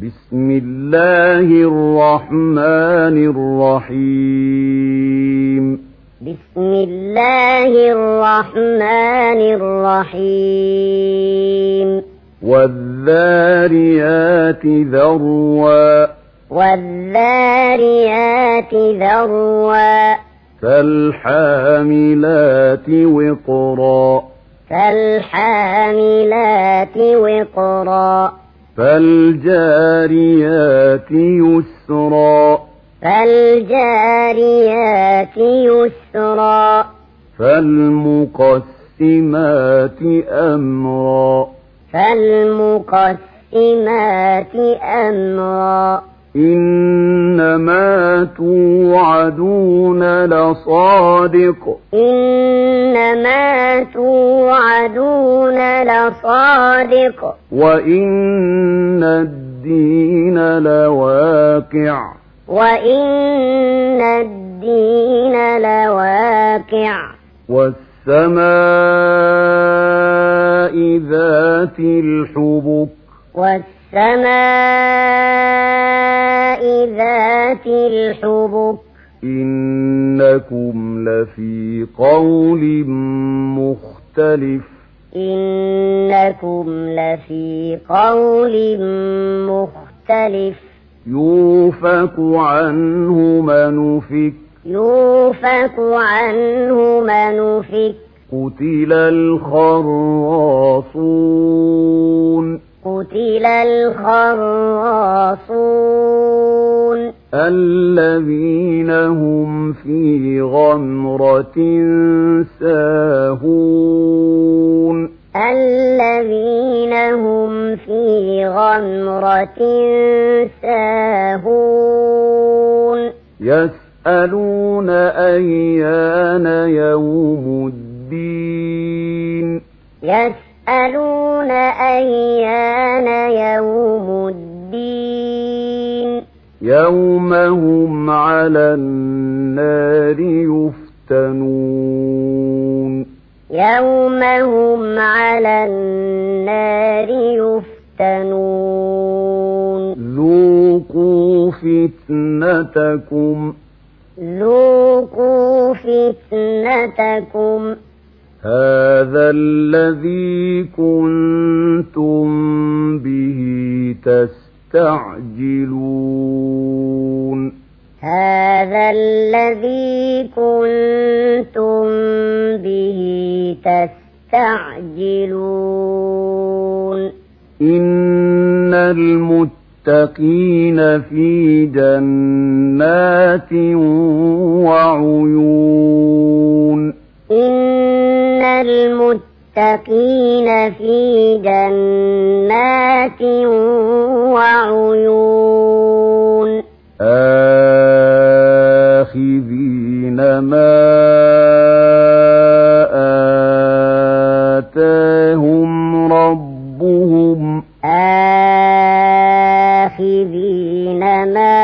بسم الله الرحمن الرحيم بسم الله الرحمن الرحيم والذاريات ذروا والذاريات ذروا فالحاملات وقرا فالحاملات وقرا فالجاريات يسرا فالجاريات يسرا فالمقسمات أمرا فالمقسمات أمرا إنما توعدون لصادق إنما توعدون لصادق وإن الدين لواقع وإن الدين لواقع والسماء ذات الحبك والسماء ذات الحبك إنكم لفي قول مختلف إنكم لفي قول مختلف يوفك عنه من أفك يوفك عنه من أفك قتل الخراصون قتل الخراصون الذين هم في غمرة ساهون الذين هم في غمرة ساهون يسألون أيان يوم الدين يسألون أيان يوم الدين يوم هم على النار يفتنون يوم هم على النار يفتنون ذوقوا فتنتكم ذوقوا فتنتكم هذا الذي كنتم به تستعجلون هذا الذي كنتم به تستعجلون إن المتقين في جنات وعيون إن المتقين في جنات وعيون آخذين ما آتاهم ربهم آخذين ما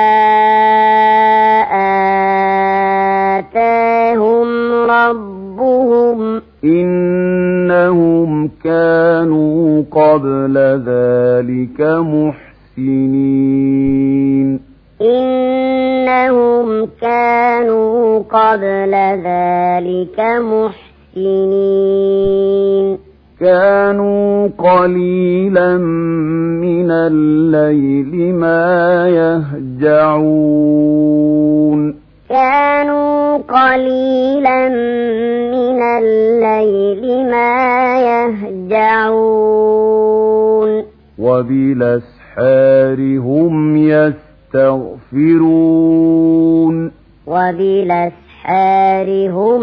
آتاهم ربهم إنهم كانوا قبل ذلك محسنين إنهم كانوا قبل ذلك محسنين كانوا قليلا من الليل ما يهجعون كانوا قليلا من الليل ما يهجعون وبالأسحار هم يستغفرون وبالأسحار هم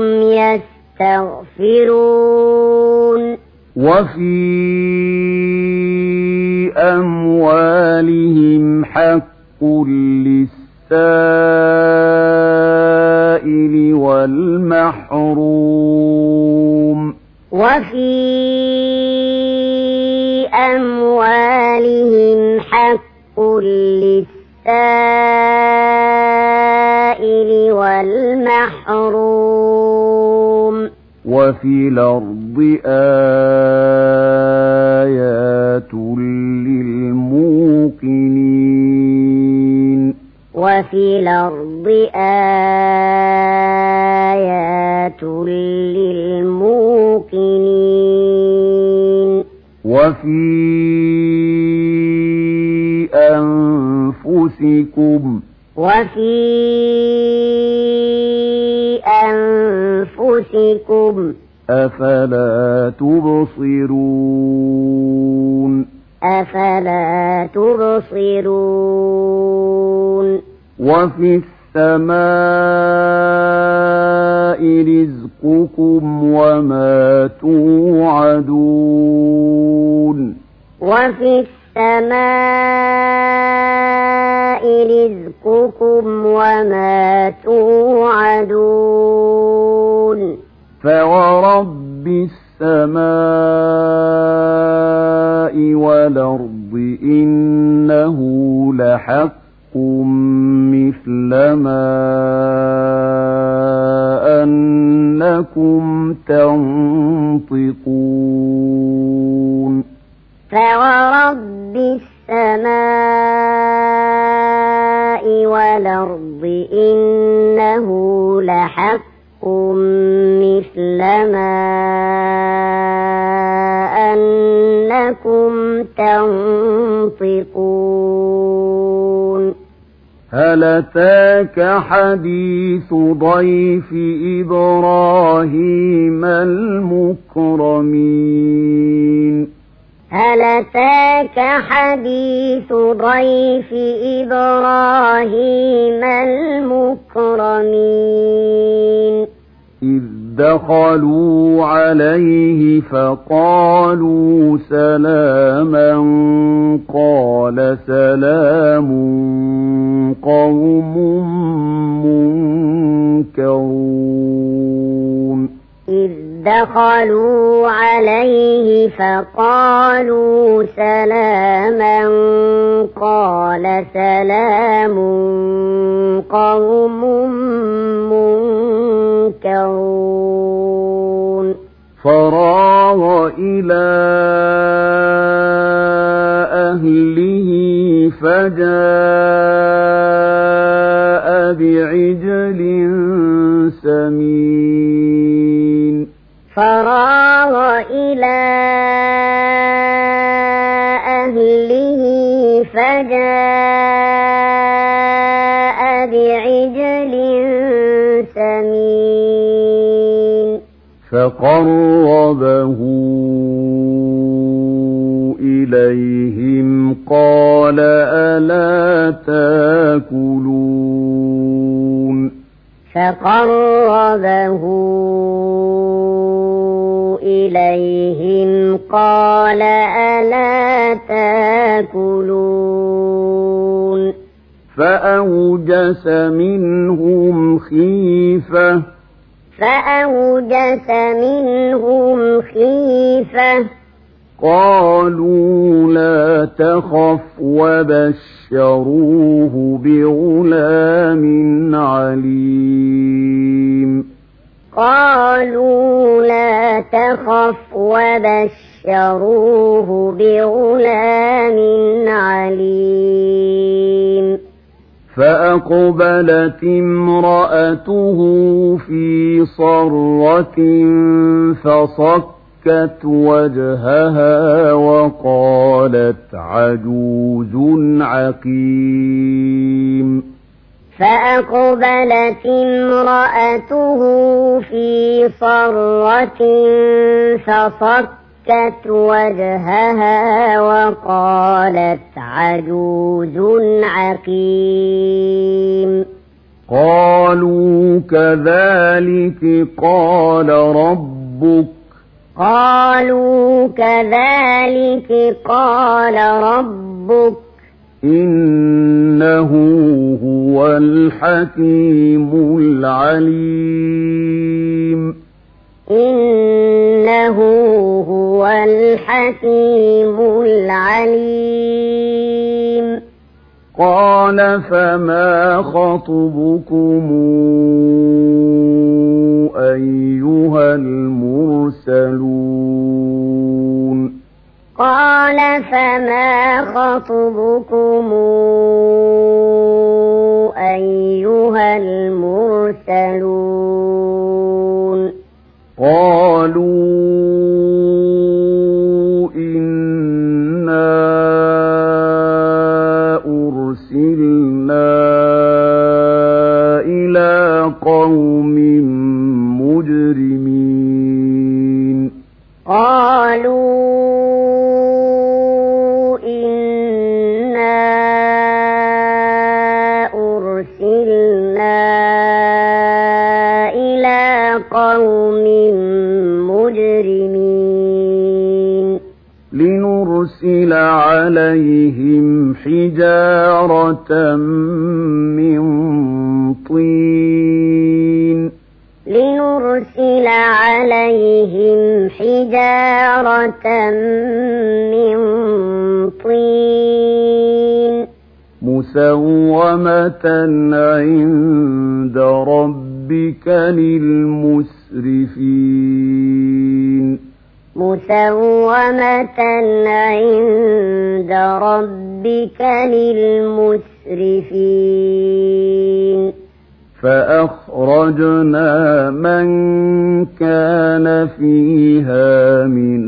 يستغفرون وفي أموالهم حق للسائل والمحروم وفي أموالهم حق للسائل والمحروم وفي الأرض آيات للموقنين الموقنين وفي الأرض آيات للموقنين وفي أنفسكم أفلا تبصرون وفي السماء رزقكم وما توعدون وفي السماء رزقكم وما توعدون فورب السماء والأرض إنه لحق مثل ما أنكم تنطقون فورب السماء والأرض إنه لحق مثل ما أنكم تنطقون هل أتاك حديث ضيف إبراهيم المكرمين هل أتاك حديث ضيف إبراهيم المكرمين إذ دخلوا عليه فقالوا سلاما قال سلام قوم منكرون إذ دخلوا عليه فقالوا سلاما قال سلام قوم منكرون فراغ إلى أهله فجاء بعجل سمين فراغ إلى أهله فجاء بعجل سمين فقربه إليهم قال ألا تاكلون فقربه إليهم قال ألا تاكلون فأوجس منهم خيفة قالوا لا تخف وبشروه بغلام عليم قالوا لا تخف وبشروه بغلام عليم فأقبلت امرأته في صرة فصكت وجهها وقالت عجوز عقيم فأقبلت امرأته في صرة فصكت وجهها وقالت عجوز عقيم قالوا كذلك قال ربك إنه هو الحكيم العليم قال فما خطبكم أيها المرسلون قال فما خطبكم أيها المرسلون قالوا إنا أرسلنا إلى قوم مجرمين قالوا إنا أرسلنا إلى قوم مجرمين لنرسل عليهم حجارة من طين لنرسل عليهم حجارة من طين مسومة عند ربك للمسرفين مسومة عند ربك للمسرفين فأخرجنا من كان فيها من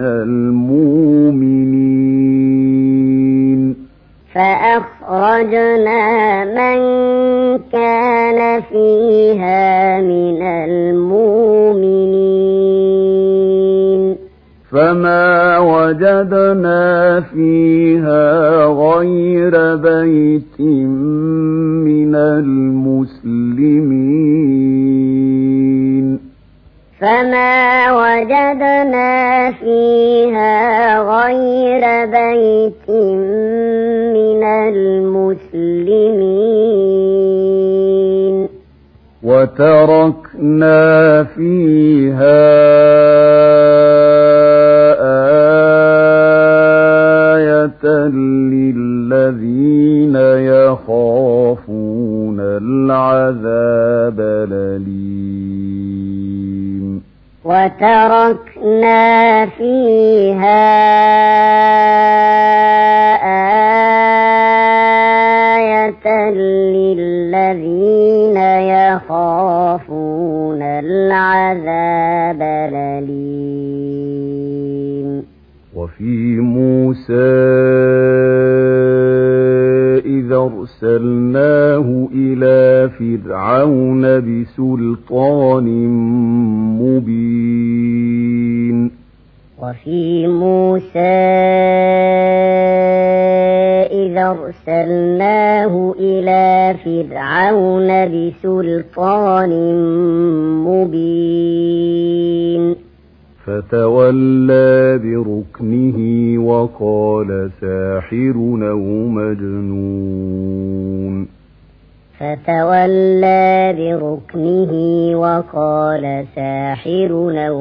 المؤمنين فأخرجنا من كان فيها من المؤمنين فما وجدنا فيها غير بيت من المسلمين فما وجدنا فيها غير بيت من المسلمين وتركنا فيها آية للذين يخافون العذاب الأليم وتركنا فيها آية للذين يخافون العذاب الأليم وفي موسى إذا أرسلناه إلى فرعون بسلطان مبين وفي موسى إذا أرسلناه إلى فرعون بسلطان مبين فتولى بركنه وقال ساحر أو مجنون فتولى بركنه وقال ساحر أو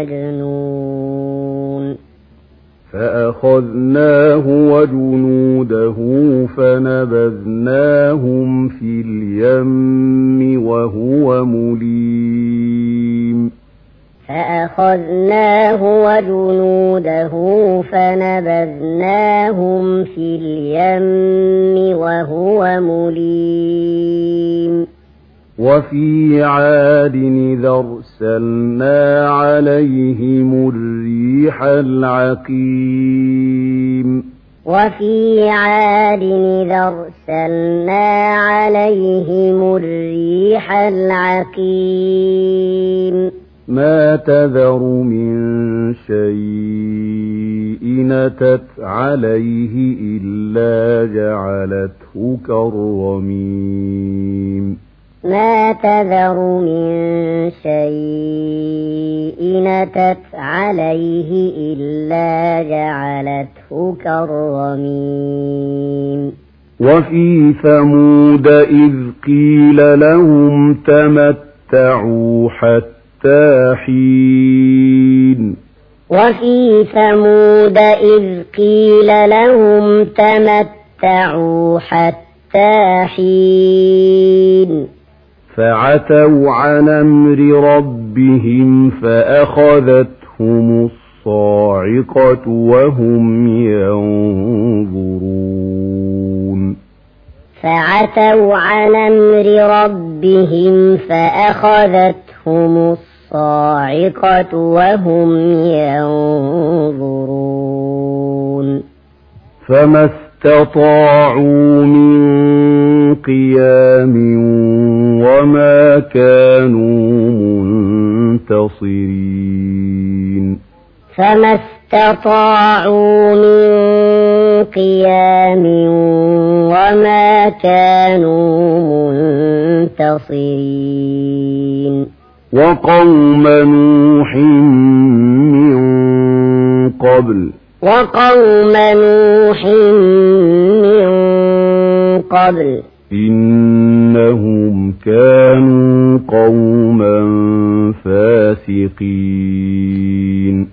مجنون فأخذناه وجنوده فنبذناهم في اليم وهو مليم فأخذناه وجنوده فنبذناهم في اليم وهو مليم وفي عاد إذا أرسلنا عليهم الريح العقيم وفي عاد إذا أرسلنا عليهم الريح العقيم ما تذر من شيء أتت عليه إلا جعلته كالرميم ما تذر من شيء أتت عليه إلا جعلته كالرميم وفي ثمود إذ قيل لهم تمتعوا حتى حين وفي ثمود إذ قيل لهم تمتعوا حتى حين فعتوا عن أمر ربهم فأخذتهم الصاعقة وهم ينظرون فعتوا عن أمر ربهم فأخذتهم الصاعقة وهم ينظرون فما استطاعوا من قيام وما كانوا منتصرين فما استطاعوا من قيام وما كانوا منتصرين وقوم نوح من قبل إنهم كانوا قوما فاسقين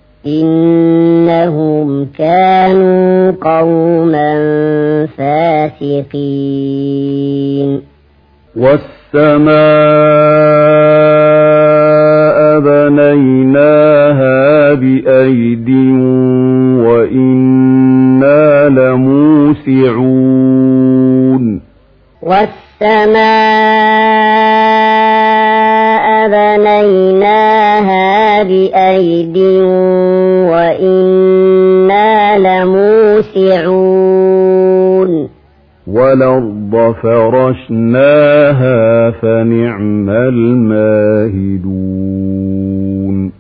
والسماء بنيناها بأيد وإنا لموسعون والسماء بنيناها بأيد وإنا لموسعون والأرض فرشناها فنعم الماهدون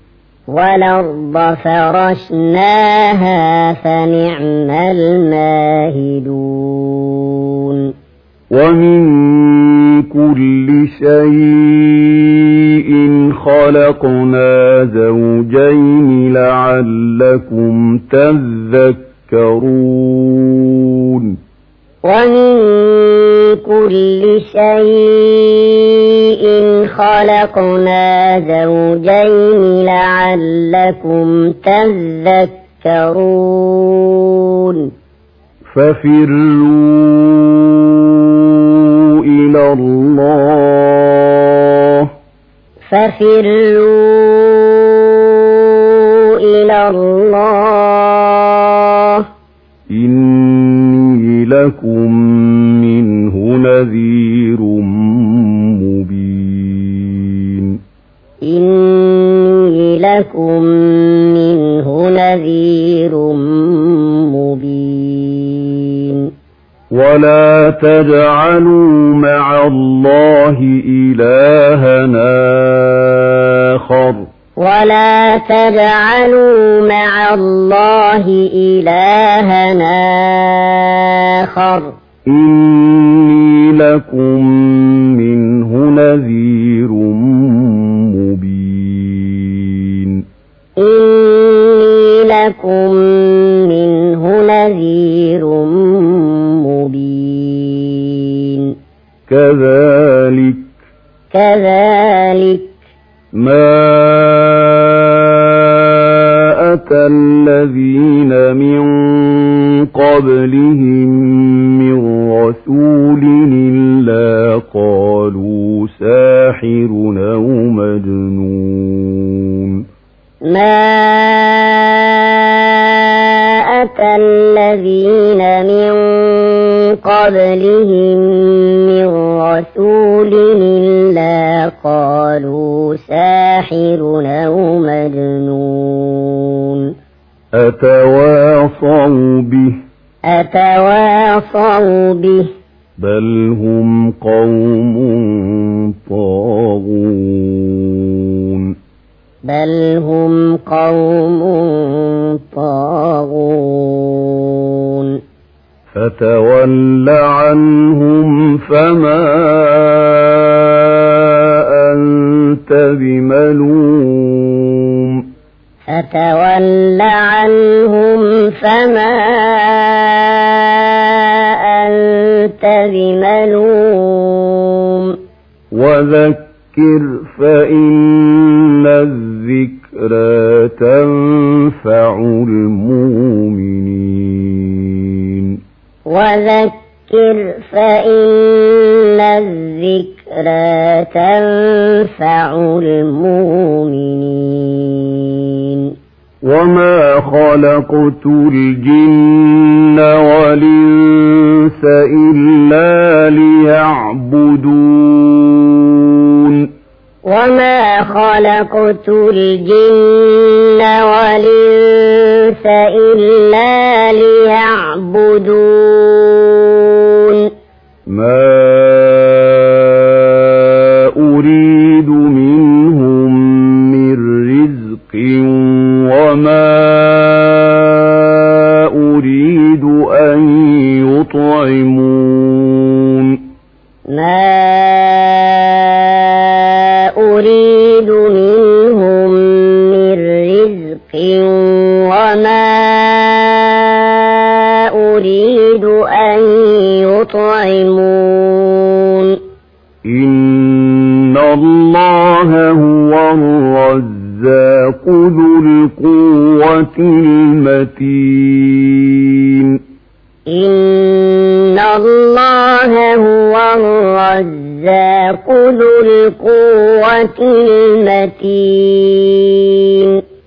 ومن كل شيء خلقنا زوجين لعلكم تذكرون ومن كل شيء خلقنا زوجين لعلكم تذكرون ففروا إلى الله إني لكم منه نذير مبين ولا تجعلوا مع الله إلها آخر إني لكم منه نذير مبين كذلك ما أتى الذين من قبلهم من رسول إلا قالوا ساحر أو مجنون ما أتى الذين من قبلهم من رسول إلا قالوا ساحر أو مجنون أتواصوا به بل هم قوم طاغون فتول عنهم فما أنت بملوم وذكر فإن الذكرى تنفع المؤمنين وما خلقت الجن والإنس إلا ليعبدون وما خلقت الجن والإنس إلا ليعبدون ما أريد منهم من رزق وما أريد أن يطعمون ما أريد منهم من رزق وما أريد أن يطعمون إن الله هو الرزاق ذو القوة المتين إن الله هو الرزاق ذو القوة المتين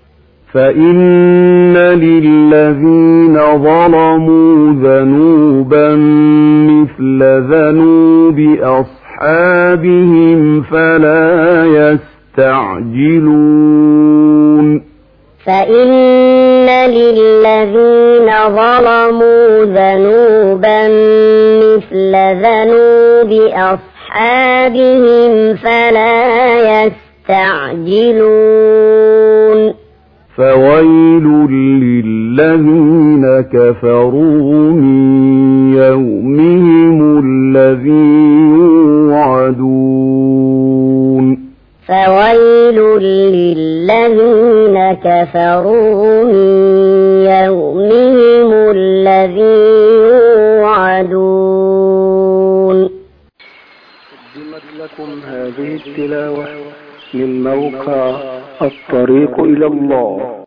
فإن للذين ظلموا ذنوبا مثل ذنوب أصحابهم فلا يستعجلون فإن للذين ظلموا ذنوبا مثل ذنوب أصحابهم فلا يستعجلون فويل للذين كفروا من يومهم الذي يوعدون فويل للذين كفروا من يومهم الذي يوعدون. قدمت لكم هذه التلاوة من موقع الطريق إلى الله.